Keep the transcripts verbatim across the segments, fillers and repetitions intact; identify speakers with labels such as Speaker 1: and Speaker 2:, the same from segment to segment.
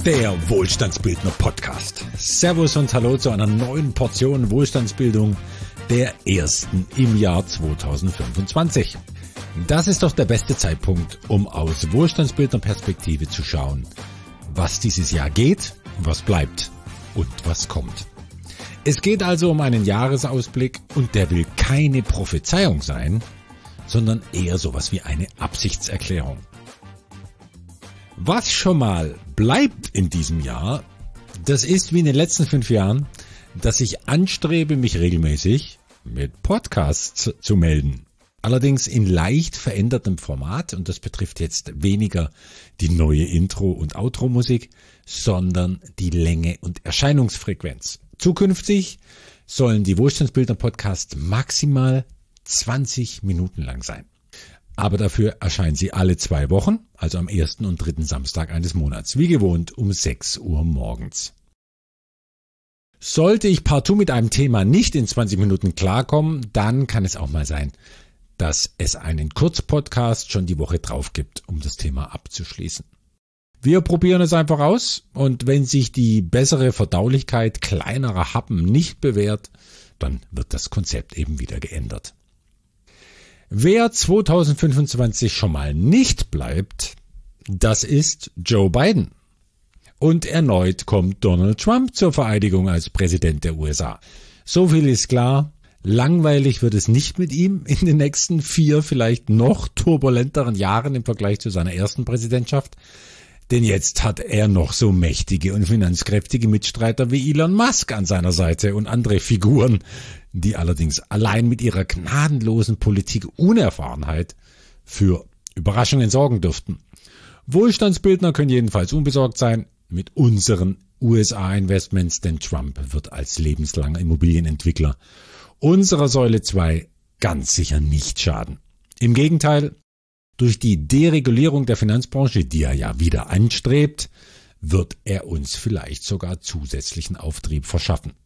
Speaker 1: Der Wohlstandsbildner Podcast. Servus und Hallo zu einer neuen Portion Wohlstandsbildung, der ersten im Jahr zweitausendfünfundzwanzig. Das ist doch der beste Zeitpunkt, um aus Wohlstandsbildner Perspektive zu schauen, was dieses Jahr geht, was bleibt und was kommt. Es geht also um einen Jahresausblick und der will keine Prophezeiung sein, sondern eher sowas wie eine Absichtserklärung. Was schon mal bleibt in diesem Jahr, das ist wie in den letzten fünf Jahren, dass ich anstrebe, mich regelmäßig mit Podcasts zu melden. Allerdings in leicht verändertem Format, und das betrifft jetzt weniger die neue Intro- und Outro-Musik, sondern die Länge und Erscheinungsfrequenz. Zukünftig sollen die Wohlstandsbildner-Podcasts maximal zwanzig Minuten lang sein. Aber dafür erscheinen sie alle zwei Wochen, also am ersten und dritten Samstag eines Monats, wie gewohnt um sechs Uhr morgens. Sollte ich partout mit einem Thema nicht in zwanzig Minuten klarkommen, dann kann es auch mal sein, dass es einen Kurzpodcast schon die Woche drauf gibt, um das Thema abzuschließen. Wir probieren es einfach aus und wenn sich die bessere Verdaulichkeit kleinerer Happen nicht bewährt, dann wird das Konzept eben wieder geändert. Wer zweitausendfünfundzwanzig schon mal nicht bleibt, das ist Joe Biden. Und erneut kommt Donald Trump zur Vereidigung als Präsident der U S A. So viel ist klar, langweilig wird es nicht mit ihm in den nächsten vier, vielleicht noch turbulenteren Jahren im Vergleich zu seiner ersten Präsidentschaft. Denn jetzt hat er noch so mächtige und finanzkräftige Mitstreiter wie Elon Musk an seiner Seite und andere Figuren, die allerdings allein mit ihrer gnadenlosen Politik-Unerfahrenheit für Überraschungen sorgen dürften. Wohlstandsbildner können jedenfalls unbesorgt sein mit unseren U S A-Investments, denn Trump wird als lebenslanger Immobilienentwickler unserer Säule zwei ganz sicher nicht schaden. Im Gegenteil, durch die Deregulierung der Finanzbranche, die er ja wieder anstrebt, wird er uns vielleicht sogar zusätzlichen Auftrieb verschaffen.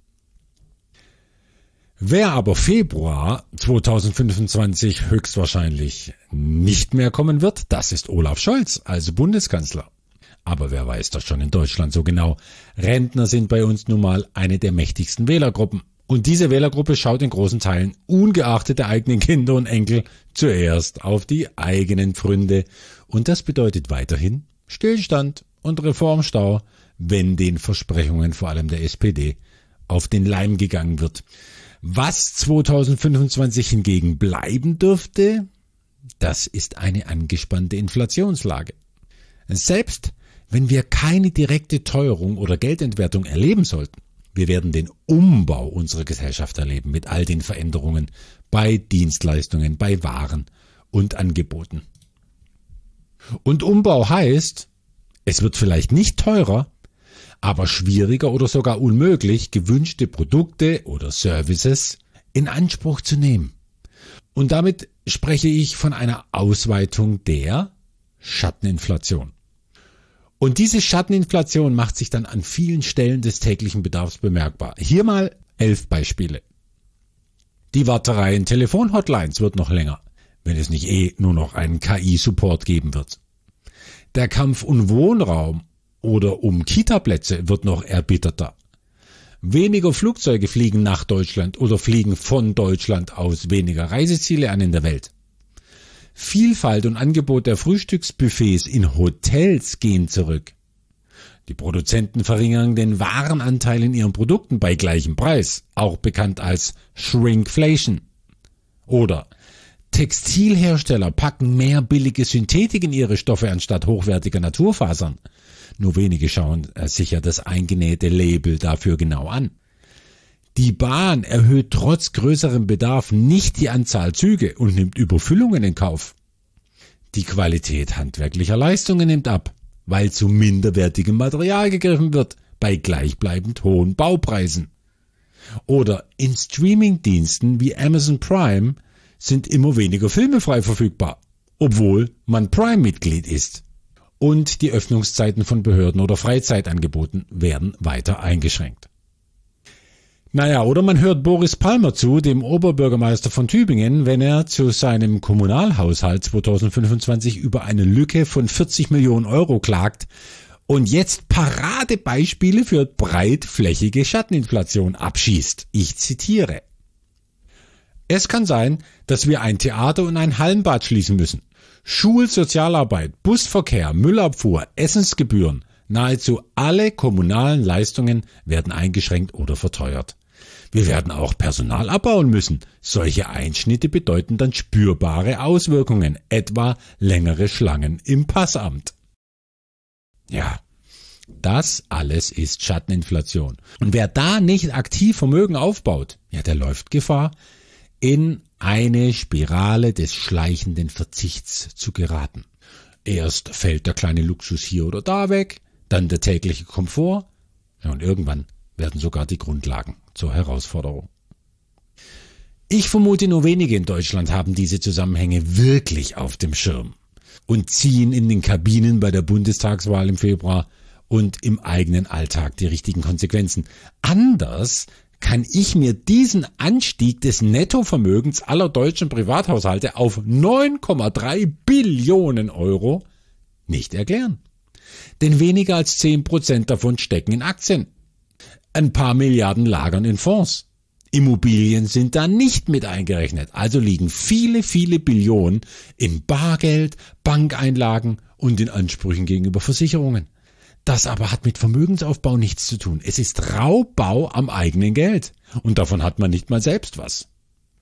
Speaker 1: Wer aber Februar zweitausendfünfundzwanzig höchstwahrscheinlich nicht mehr kommen wird, das ist Olaf Scholz als Bundeskanzler. Aber wer weiß das schon in Deutschland so genau? Rentner sind bei uns nun mal eine der mächtigsten Wählergruppen. Und diese Wählergruppe schaut in großen Teilen, ungeachtet der eigenen Kinder und Enkel, zuerst auf die eigenen Pfründe. Und das bedeutet weiterhin Stillstand und Reformstau, wenn den Versprechungen vor allem der S P D auf den Leim gegangen wird. Was zweitausendfünfundzwanzig hingegen bleiben dürfte, das ist eine angespannte Inflationslage. Selbst wenn wir keine direkte Teuerung oder Geldentwertung erleben sollten, wir werden den Umbau unserer Gesellschaft erleben mit all den Veränderungen bei Dienstleistungen, bei Waren und Angeboten. Und Umbau heißt, es wird vielleicht nicht teurer, aber schwieriger oder sogar unmöglich, gewünschte Produkte oder Services in Anspruch zu nehmen. Und damit spreche ich von einer Ausweitung der Schatteninflation. Und diese Schatteninflation macht sich dann an vielen Stellen des täglichen Bedarfs bemerkbar. Hier mal elf Beispiele. Die Warterei in Telefonhotlines wird noch länger, wenn es nicht eh nur noch einen K I-Support geben wird. Der Kampf um Wohnraum oder um Kitaplätze wird noch erbitterter. Weniger Flugzeuge fliegen nach Deutschland oder fliegen von Deutschland aus weniger Reiseziele an in der Welt. Vielfalt und Angebot der Frühstücksbuffets in Hotels gehen zurück. Die Produzenten verringern den Warenanteil in ihren Produkten bei gleichem Preis, auch bekannt als Shrinkflation. Oder Textilhersteller packen mehr billige Synthetik in ihre Stoffe anstatt hochwertiger Naturfasern. Nur wenige schauen sich ja das eingenähte Label dafür genau an. Die Bahn erhöht trotz größerem Bedarf nicht die Anzahl Züge und nimmt Überfüllungen in Kauf. Die Qualität handwerklicher Leistungen nimmt ab, weil zu minderwertigem Material gegriffen wird, bei gleichbleibend hohen Baupreisen. Oder in Streamingdiensten wie Amazon Prime sind immer weniger Filme frei verfügbar, obwohl man Prime-Mitglied ist. Und die Öffnungszeiten von Behörden oder Freizeitangeboten werden weiter eingeschränkt. Naja, oder man hört Boris Palmer zu, dem Oberbürgermeister von Tübingen, wenn er zu seinem Kommunalhaushalt zweitausendfünfundzwanzig über eine Lücke von vierzig Millionen Euro klagt und jetzt Paradebeispiele für breitflächige Schatteninflation abschießt. Ich zitiere. Es kann sein, dass wir ein Theater und ein Hallenbad schließen müssen. Schul-, Sozialarbeit, Busverkehr, Müllabfuhr, Essensgebühren, nahezu alle kommunalen Leistungen werden eingeschränkt oder verteuert. Wir werden auch Personal abbauen müssen. Solche Einschnitte bedeuten dann spürbare Auswirkungen, etwa längere Schlangen im Passamt. Ja, das alles ist Schatteninflation. Und wer da nicht aktiv Vermögen aufbaut, ja, der läuft Gefahr, in eine Spirale des schleichenden Verzichts zu geraten. Erst fällt der kleine Luxus hier oder da weg, dann der tägliche Komfort, ja, und irgendwann werden sogar die Grundlagen zur Herausforderung. Ich vermute, nur wenige in Deutschland haben diese Zusammenhänge wirklich auf dem Schirm und ziehen in den Kabinen bei der Bundestagswahl im Februar und im eigenen Alltag die richtigen Konsequenzen. Anders kann ich mir diesen Anstieg des Nettovermögens aller deutschen Privathaushalte auf neun Komma drei Billionen Euro nicht erklären. Denn weniger als zehn Prozent davon stecken in Aktien. Ein paar Milliarden lagern in Fonds. Immobilien sind da nicht mit eingerechnet. Also liegen viele, viele Billionen in Bargeld, Bankeinlagen und in Ansprüchen gegenüber Versicherungen. Das aber hat mit Vermögensaufbau nichts zu tun. Es ist Raubbau am eigenen Geld. Und davon hat man nicht mal selbst was.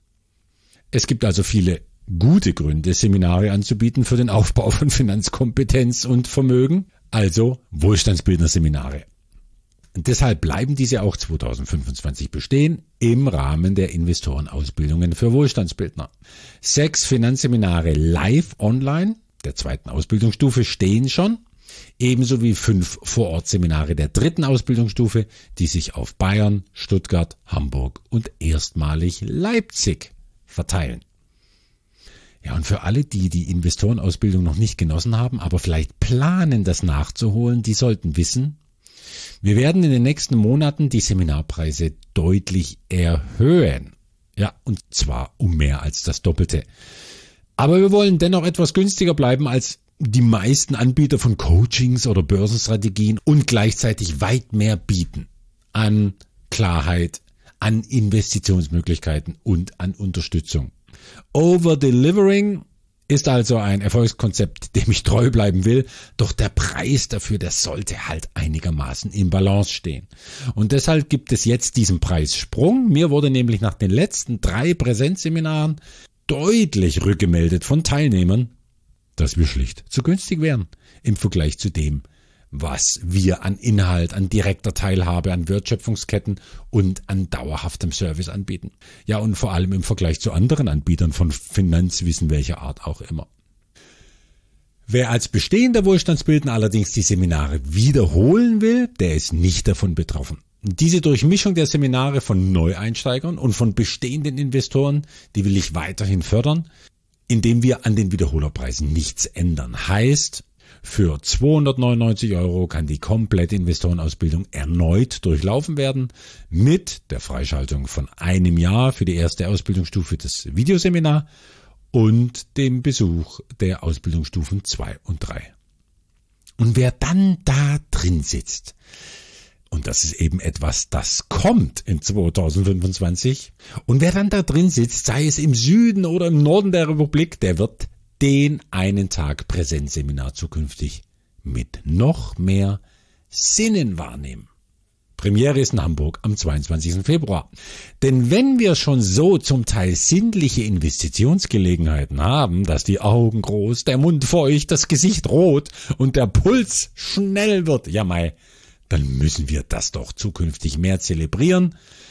Speaker 1: Es gibt also viele gute Gründe, Seminare anzubieten für den Aufbau von Finanzkompetenz und Vermögen. Also Wohlstandsbildner-Seminare. Und deshalb bleiben diese auch zweitausendfünfundzwanzig bestehen im Rahmen der Investorenausbildungen für Wohlstandsbildner. Sechs Finanzseminare live online der zweiten Ausbildungsstufe stehen schon, ebenso wie fünf Vorortseminare der dritten Ausbildungsstufe, die sich auf Bayern, Stuttgart, Hamburg und erstmalig Leipzig verteilen. Ja, und für alle, die die Investorenausbildung noch nicht genossen haben, aber vielleicht planen, das nachzuholen, die sollten wissen, wir werden in den nächsten Monaten die Seminarpreise deutlich erhöhen. Ja, und zwar um mehr als das Doppelte. Aber wir wollen dennoch etwas günstiger bleiben als die meisten Anbieter von Coachings oder Börsenstrategien und gleichzeitig weit mehr bieten an Klarheit, an Investitionsmöglichkeiten und an Unterstützung. Over-delivering ist also ein Erfolgskonzept, dem ich treu bleiben will, doch der Preis dafür, der sollte halt einigermaßen im Balance stehen. Und deshalb gibt es jetzt diesen Preissprung. Mir wurde nämlich nach den letzten drei Präsenzseminaren deutlich rückgemeldet von Teilnehmern, dass wir schlicht zu günstig wären im Vergleich zu dem, was wir an Inhalt, an direkter Teilhabe, an Wertschöpfungsketten und an dauerhaftem Service anbieten. Ja, und vor allem im Vergleich zu anderen Anbietern von Finanzwissen welcher Art auch immer. Wer als bestehender Wohlstandsbildner allerdings die Seminare wiederholen will, der ist nicht davon betroffen. Diese Durchmischung der Seminare von Neueinsteigern und von bestehenden Investoren, die will ich weiterhin fördern, indem wir an den Wiederholerpreisen nichts ändern. Heißt, für zweihundertneunundneunzig Euro kann die komplette Investorenausbildung erneut durchlaufen werden, mit der Freischaltung von einem Jahr für die erste Ausbildungsstufe des Videoseminar und dem Besuch der Ausbildungsstufen zwei und drei. Und wer dann da drin sitzt, und das ist eben etwas, das kommt in zweitausendfünfundzwanzig, und wer dann da drin sitzt, sei es im Süden oder im Norden der Republik, der wird den einen Tag Präsenzseminar zukünftig mit noch mehr Sinnen wahrnehmen. Premiere ist in Hamburg am zweiundzwanzigsten Februar. Denn wenn wir schon so zum Teil sinnliche Investitionsgelegenheiten haben, dass die Augen groß, der Mund feucht, das Gesicht rot und der Puls schnell wird, ja mei, dann müssen wir das doch zukünftig mehr zelebrieren.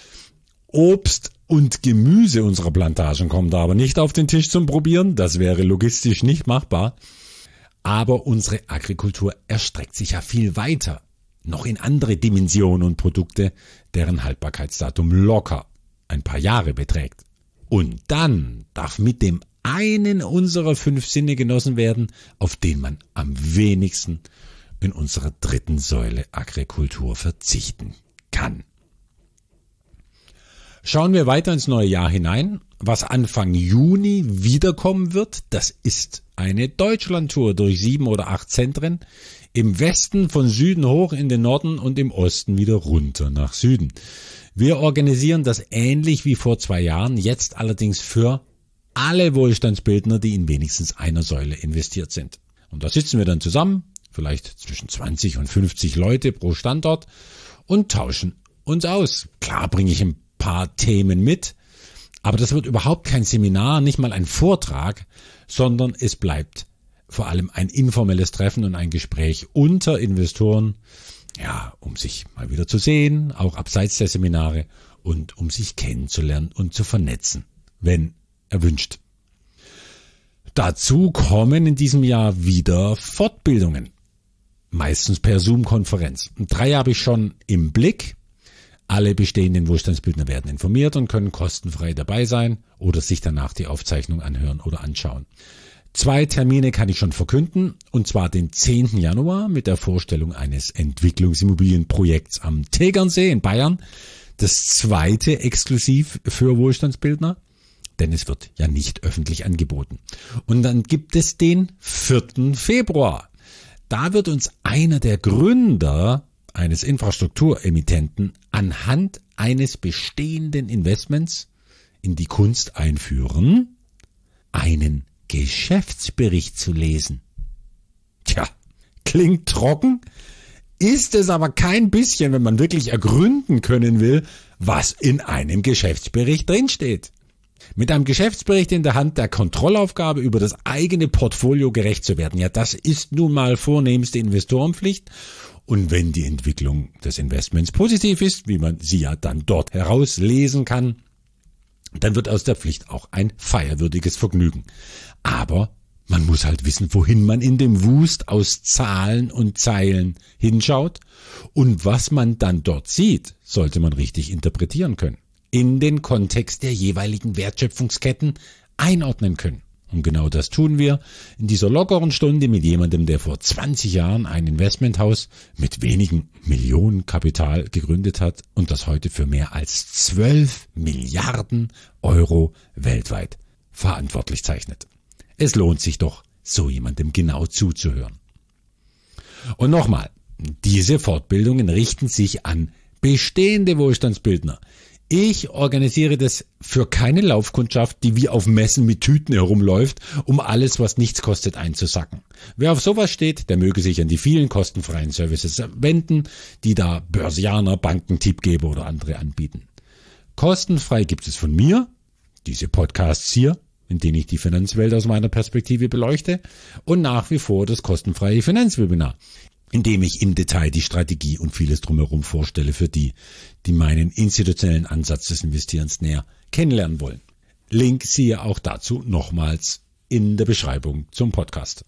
Speaker 1: Obst und Gemüse unserer Plantagen kommt aber nicht auf den Tisch zum Probieren, das wäre logistisch nicht machbar. Aber unsere Agrikultur erstreckt sich ja viel weiter, noch in andere Dimensionen und Produkte, deren Haltbarkeitsdatum locker ein paar Jahre beträgt. Und dann darf mit dem einen unserer fünf Sinne genossen werden, auf den man am wenigsten in unserer dritten Säule Agrikultur verzichten kann. Schauen wir weiter ins neue Jahr hinein. Was Anfang Juni wiederkommen wird, das ist eine Deutschlandtour durch sieben oder acht Zentren. Im Westen von Süden hoch in den Norden und im Osten wieder runter nach Süden. Wir organisieren das ähnlich wie vor zwei Jahren, jetzt allerdings für alle Wohlstandsbildner, die in wenigstens einer Säule investiert sind. Und da sitzen wir dann zusammen, vielleicht zwischen zwanzig und fünfzig Leute pro Standort und tauschen uns aus. Klar bringe ich ein paar Themen mit, aber das wird überhaupt kein Seminar, nicht mal ein Vortrag, sondern es bleibt vor allem ein informelles Treffen und ein Gespräch unter Investoren, ja, um sich mal wieder zu sehen, auch abseits der Seminare und um sich kennenzulernen und zu vernetzen, wenn erwünscht. Dazu kommen in diesem Jahr wieder Fortbildungen, meistens per Zoom-Konferenz. Drei habe ich schon im Blick. Alle bestehenden Wohlstandsbildner werden informiert und können kostenfrei dabei sein oder sich danach die Aufzeichnung anhören oder anschauen. Zwei Termine kann ich schon verkünden, und zwar den zehnten Januar mit der Vorstellung eines Entwicklungsimmobilienprojekts am Tegernsee in Bayern. Das zweite exklusiv für Wohlstandsbildner, denn es wird ja nicht öffentlich angeboten. Und dann gibt es den vierten Februar. Da wird uns einer der Gründer eines Infrastrukturemittenten anhand eines bestehenden Investments in die Kunst einführen, einen Geschäftsbericht zu lesen. Tja, klingt trocken, ist es aber kein bisschen, wenn man wirklich ergründen können will, was in einem Geschäftsbericht drinsteht. Mit einem Geschäftsbericht in der Hand der Kontrollaufgabe über das eigene Portfolio gerecht zu werden, ja, das ist nun mal vornehmste Investorenpflicht. Und wenn die Entwicklung des Investments positiv ist, wie man sie ja dann dort herauslesen kann, dann wird aus der Pflicht auch ein feierwürdiges Vergnügen. Aber man muss halt wissen, wohin man in dem Wust aus Zahlen und Zeilen hinschaut, und was man dann dort sieht, sollte man richtig interpretieren können, in den Kontext der jeweiligen Wertschöpfungsketten einordnen können. Und genau das tun wir in dieser lockeren Stunde mit jemandem, der vor zwanzig Jahren ein Investmenthaus mit wenigen Millionen Kapital gegründet hat und das heute für mehr als zwölf Milliarden Euro weltweit verantwortlich zeichnet. Es lohnt sich doch, so jemandem genau zuzuhören. Und nochmal, diese Fortbildungen richten sich an bestehende Wohlstandsbildner. Ich organisiere das für keine Laufkundschaft, die wie auf Messen mit Tüten herumläuft, um alles, was nichts kostet, einzusacken. Wer auf sowas steht, der möge sich an die vielen kostenfreien Services wenden, die da Börsianer, Banken, Tippgeber oder andere anbieten. Kostenfrei gibt es von mir, diese Podcasts hier, in denen ich die Finanzwelt aus meiner Perspektive beleuchte, und nach wie vor das kostenfreie Finanzwebinar, in dem ich im Detail die Strategie und vieles drumherum vorstelle für die, die meinen institutionellen Ansatz des Investierens näher kennenlernen wollen. Link siehe auch dazu nochmals in der Beschreibung zum Podcast.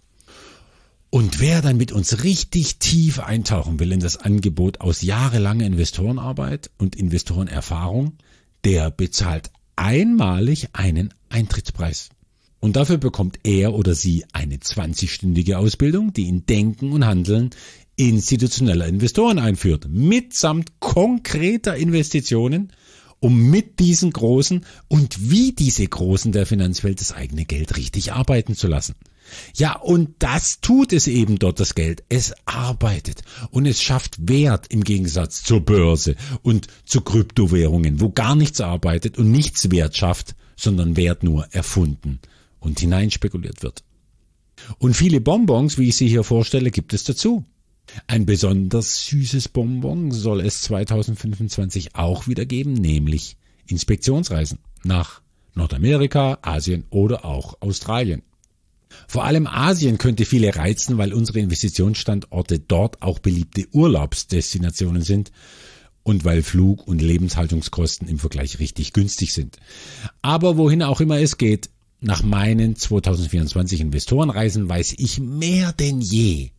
Speaker 1: Und wer dann mit uns richtig tief eintauchen will in das Angebot aus jahrelanger Investorenarbeit und Investorenerfahrung, der bezahlt einmalig einen Eintrittspreis. Und dafür bekommt er oder sie eine zwanzigstündige Ausbildung, die in Denken und Handeln institutioneller Investoren einführt, mitsamt konkreter Investitionen, um mit diesen Großen und wie diese Großen der Finanzwelt das eigene Geld richtig arbeiten zu lassen. Ja, und das tut es eben dort, das Geld. Es arbeitet und es schafft Wert im Gegensatz zur Börse und zu Kryptowährungen, wo gar nichts arbeitet und nichts Wert schafft, sondern Wert nur erfunden und hineinspekuliert wird. Und viele Bonbons, wie ich sie hier vorstelle, gibt es dazu. Ein besonders süßes Bonbon soll es zweitausendfünfundzwanzig auch wieder geben, nämlich Inspektionsreisen nach Nordamerika, Asien oder auch Australien. Vor allem Asien könnte viele reizen, weil unsere Investitionsstandorte dort auch beliebte Urlaubsdestinationen sind und weil Flug- und Lebenshaltungskosten im Vergleich richtig günstig sind. Aber wohin auch immer es geht, nach meinen zweitausendvierundzwanzig Investorenreisen weiß ich mehr denn je.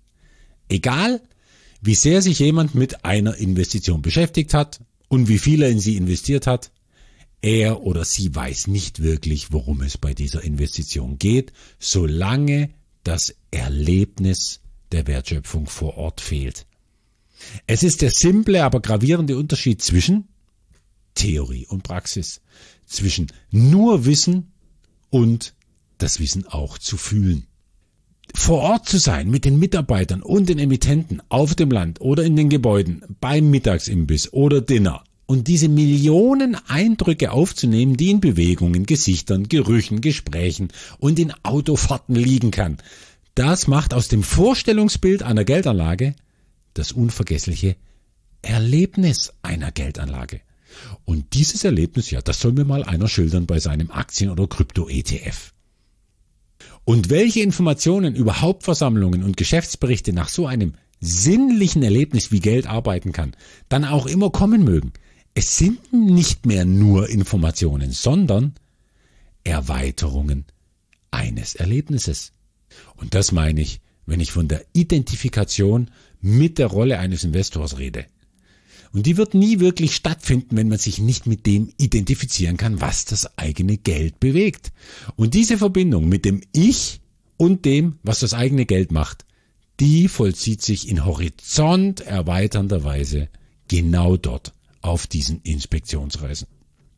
Speaker 1: Egal, wie sehr sich jemand mit einer Investition beschäftigt hat und wie viel er in sie investiert hat, er oder sie weiß nicht wirklich, worum es bei dieser Investition geht, solange das Erlebnis der Wertschöpfung vor Ort fehlt. Es ist der simple, aber gravierende Unterschied zwischen Theorie und Praxis, zwischen nur Wissen und das Wissen auch zu fühlen. Vor Ort zu sein mit den Mitarbeitern und den Emittenten auf dem Land oder in den Gebäuden, beim Mittagsimbiss oder Dinner und diese Millionen Eindrücke aufzunehmen, die in Bewegungen, Gesichtern, Gerüchen, Gesprächen und in Autofahrten liegen kann. Das macht aus dem Vorstellungsbild einer Geldanlage das unvergessliche Erlebnis einer Geldanlage. Und dieses Erlebnis, ja, das soll mir mal einer schildern bei seinem Aktien- oder Krypto-E T F. Und welche Informationen über Hauptversammlungen und Geschäftsberichte nach so einem sinnlichen Erlebnis wie Geld arbeiten kann, dann auch immer kommen mögen. Es sind nicht mehr nur Informationen, sondern Erweiterungen eines Erlebnisses. Und das meine ich, wenn ich von der Identifikation mit der Rolle eines Investors rede. Und die wird nie wirklich stattfinden, wenn man sich nicht mit dem identifizieren kann, was das eigene Geld bewegt. Und diese Verbindung mit dem Ich und dem, was das eigene Geld macht, die vollzieht sich in horizont erweiternder Weise genau dort auf diesen Inspektionsreisen.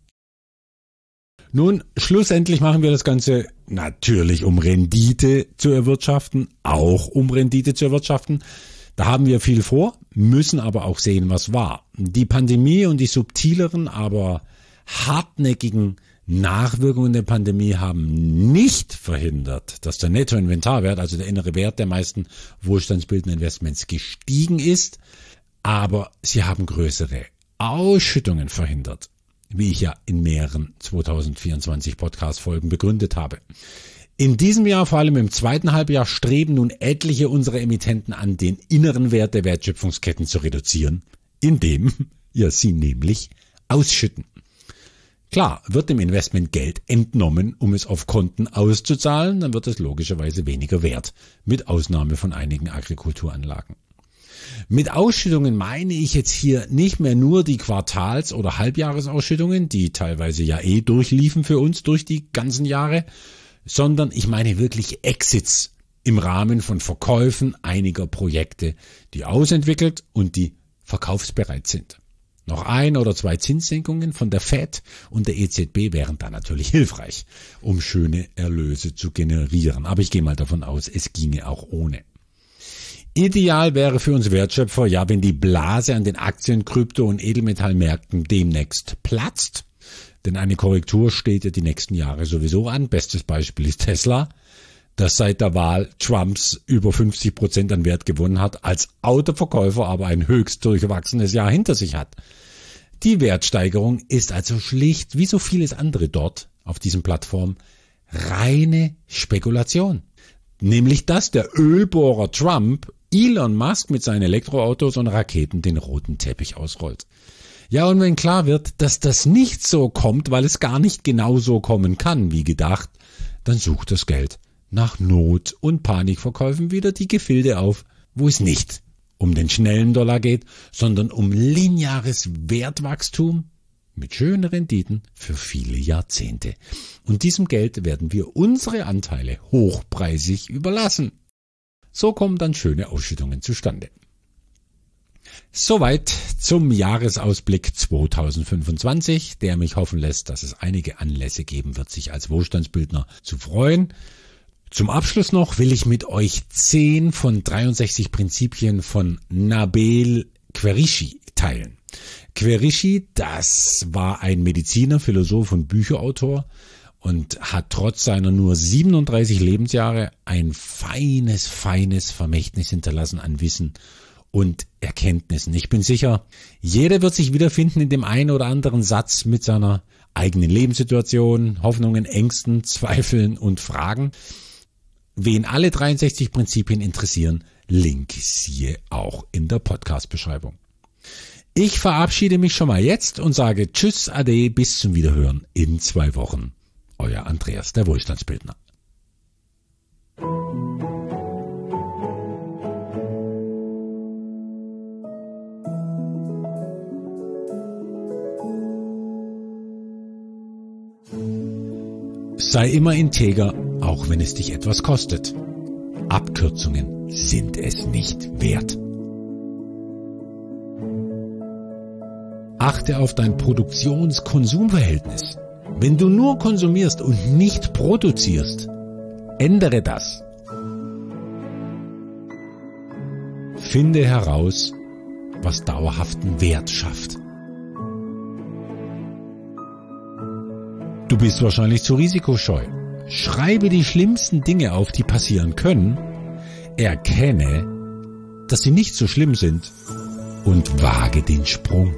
Speaker 1: Nun, schlussendlich machen wir das Ganze natürlich, um Rendite zu erwirtschaften, auch um Rendite zu erwirtschaften. Da haben wir viel vor, müssen aber auch sehen, was war. Die Pandemie und die subtileren, aber hartnäckigen Nachwirkungen der Pandemie haben nicht verhindert, dass der Nettoinventarwert, also der innere Wert der meisten wohlstandsbildenden Investments, gestiegen ist, aber sie haben größere Ausschüttungen verhindert, wie ich ja in mehreren zweitausendvierundzwanzig Podcast-Folgen begründet habe. In diesem Jahr, vor allem im zweiten Halbjahr, streben nun etliche unserer Emittenten an, den inneren Wert der Wertschöpfungsketten zu reduzieren, indem ja sie nämlich ausschütten. Klar, wird dem Investment Geld entnommen, um es auf Konten auszuzahlen, dann wird es logischerweise weniger wert, mit Ausnahme von einigen Agrikulturanlagen. Mit Ausschüttungen meine ich jetzt hier nicht mehr nur die Quartals- oder Halbjahresausschüttungen, die teilweise ja eh durchliefen für uns durch die ganzen Jahre, sondern ich meine wirklich Exits im Rahmen von Verkäufen einiger Projekte, die ausentwickelt und die verkaufsbereit sind. Noch ein oder zwei Zinssenkungen von der Fed und der E Z B wären da natürlich hilfreich, um schöne Erlöse zu generieren. Aber ich gehe mal davon aus, es ginge auch ohne. Ideal wäre für uns Wertschöpfer, ja, wenn die Blase an den Aktien-, Krypto- und Edelmetallmärkten demnächst platzt. Denn eine Korrektur steht ja die nächsten Jahre sowieso an. Bestes Beispiel ist Tesla, das seit der Wahl Trumps über fünfzig Prozent an Wert gewonnen hat, als Autoverkäufer aber ein höchst durchwachsenes Jahr hinter sich hat. Die Wertsteigerung ist also schlicht, wie so vieles andere dort auf diesen Plattformen, reine Spekulation. Nämlich, dass der Ölbohrer Trump Elon Musk mit seinen Elektroautos und Raketen den roten Teppich ausrollt. Ja, und wenn klar wird, dass das nicht so kommt, weil es gar nicht genau so kommen kann, wie gedacht, dann sucht das Geld nach Not- und Panikverkäufen wieder die Gefilde auf, wo es nicht um den schnellen Dollar geht, sondern um lineares Wertwachstum mit schönen Renditen für viele Jahrzehnte. Und diesem Geld werden wir unsere Anteile hochpreisig überlassen. So kommen dann schöne Ausschüttungen zustande. Soweit zum Jahresausblick zweitausendfünfundzwanzig, der mich hoffen lässt, dass es einige Anlässe geben wird, sich als Wohlstandsbildner zu freuen. Zum Abschluss noch will ich mit euch zehn von dreiundsechzig Prinzipien von Nabil Qureshi teilen. Qureshi, das war ein Mediziner, Philosoph und Bücherautor und hat trotz seiner nur siebenunddreißig Lebensjahre ein feines, feines Vermächtnis hinterlassen an Wissen und Erkenntnissen. Ich bin sicher, jeder wird sich wiederfinden in dem einen oder anderen Satz mit seiner eigenen Lebenssituation, Hoffnungen, Ängsten, Zweifeln und Fragen. Wen alle dreiundsechzig Prinzipien interessieren, Link siehe auch in der Podcast-Beschreibung. Ich verabschiede mich schon mal jetzt und sage Tschüss, Ade, bis zum Wiederhören in zwei Wochen. Euer Andreas, der Wohlstandsbildner. Sei immer integer, auch wenn es dich etwas kostet. Abkürzungen sind es nicht wert. Achte auf dein Produktions-Konsum-Verhältnis. Wenn du nur konsumierst und nicht produzierst, ändere das. Finde heraus, was dauerhaften Wert schafft. Du bist wahrscheinlich zu risikoscheu. Schreibe die schlimmsten Dinge auf, die passieren können. Erkenne, dass sie nicht so schlimm sind und wage den Sprung.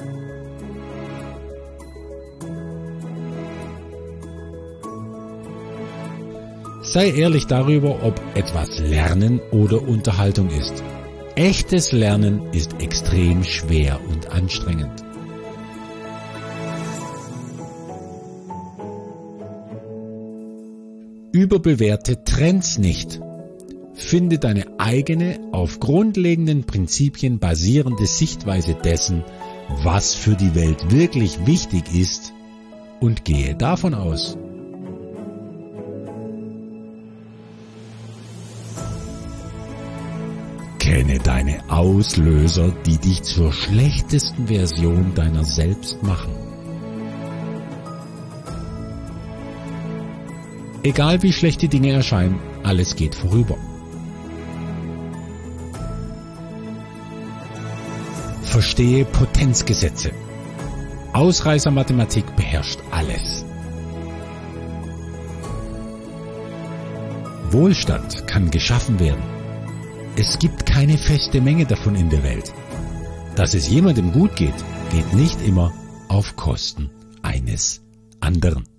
Speaker 1: Sei ehrlich darüber, ob etwas Lernen oder Unterhaltung ist. Echtes Lernen ist extrem schwer und anstrengend. Überbewerte Trends nicht. Finde deine eigene, auf grundlegenden Prinzipien basierende Sichtweise dessen, was für die Welt wirklich wichtig ist, und gehe davon aus. Kenne deine Auslöser, die dich zur schlechtesten Version deiner selbst machen. Egal wie schlecht die Dinge erscheinen, alles geht vorüber. Verstehe Potenzgesetze. Ausreißermathematik beherrscht alles. Wohlstand kann geschaffen werden. Es gibt keine feste Menge davon in der Welt. Dass es jemandem gut geht, geht nicht immer auf Kosten eines anderen.